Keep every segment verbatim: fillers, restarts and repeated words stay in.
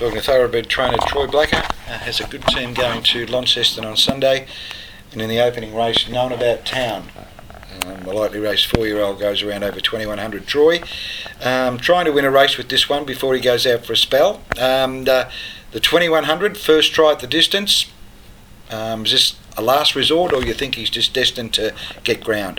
Talking to thoroughbred trainer Troy Blacker, uh, has a good team going to Launceston on Sunday, and in the opening race, Known About Town. Um, the lightly raced four-year-old goes around over twenty-one hundred. Troy, um, trying to win a race with this one before he goes out for a spell. Um, the, the twenty-one hundred, first try at the distance. Um, is this a last resort, or you think he's just destined to get ground?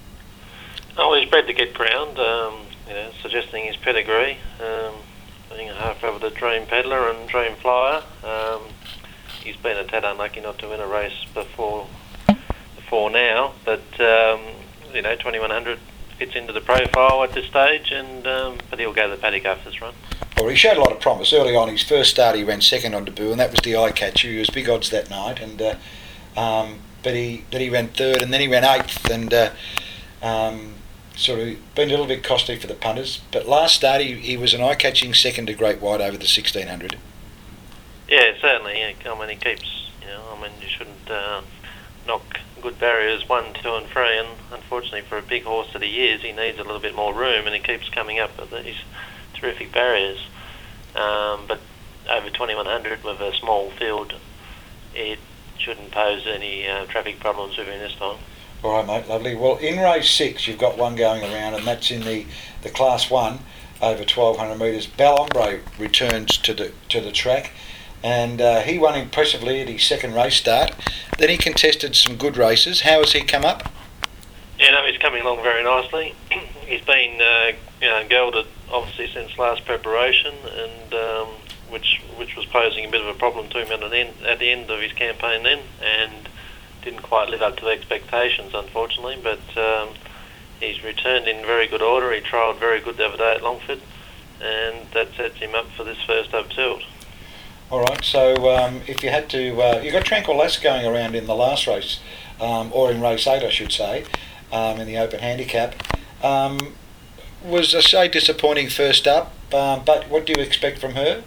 Oh, he's bred to get ground, um, you know, suggesting his pedigree. Um, being a half over the Dream Peddler and Dream Flyer. Um, he's been a tad unlucky not to win a race before before now, but um, you know, twenty-one hundred fits into the profile at this stage, and um, but he'll go the paddock after this run. Well, he showed a lot of promise early on. His first start, he ran second on debut, and that was the eye catcher. He was big odds that night, and uh, um, but he then he ran third, and then he ran eighth, and uh, um, sort of been a little bit costly for the punters. But last start, he, he was an eye-catching second to Great White over the sixteen hundred. Yeah, certainly. Yeah. I mean, he keeps, you know, I mean, you shouldn't uh, knock good barriers one, two, and three. And unfortunately, for a big horse that he is, he needs a little bit more room, and he keeps coming up with these terrific barriers. Um, but over twenty-one hundred with a small field, it shouldn't pose any uh, traffic problems with him this time. All right, mate, lovely. Well, in race six, you've got one going around, and that's in the, the Class One over twelve hundred metres. Belombre returns to the to the track, and uh, he won impressively at his second race start. Then he contested some good races. How has he come up? Yeah, no, he's coming along very nicely. He's been uh, you know, gelded obviously since last preparation, and um, which which was posing a bit of a problem to him at the end at the end of his campaign then, and didn't quite live up to the expectations, unfortunately, but um, he's returned in very good order. He trialled very good the other day at Longford, and that sets him up for this first up tilt. All right, so um, if you had to, uh, you got Tranquil Lass going around in the last race, um, or in race eight, I should say, um, in the open handicap. Um, was a say disappointing first up, um, but what do you expect from her?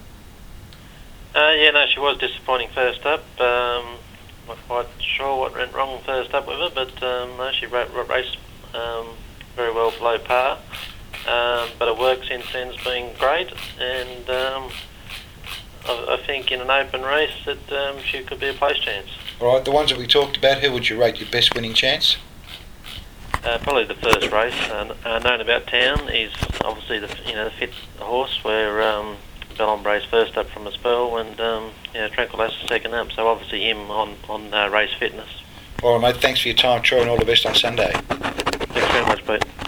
Uh, yeah, no, she was disappointing first up. Um, Not quite sure what went wrong first up with her, but um, no, she ra- ra- raced um, very well below par. Um, but her work since then's been great, and um, I, I think in an open race that um, she could be a place chance. All right, the ones that we talked about, who would you rate your best winning chance? Uh, probably the first race, uh, uh, Known About Town, is obviously the you know the fit horse where. Um, Belombre's first up from a spell, and um, yeah, Tranquil Lass second up, so obviously him on, on uh, race fitness. All right, mate, thanks for your time, Troy, and all the best on Sunday. Thanks very much, Pete.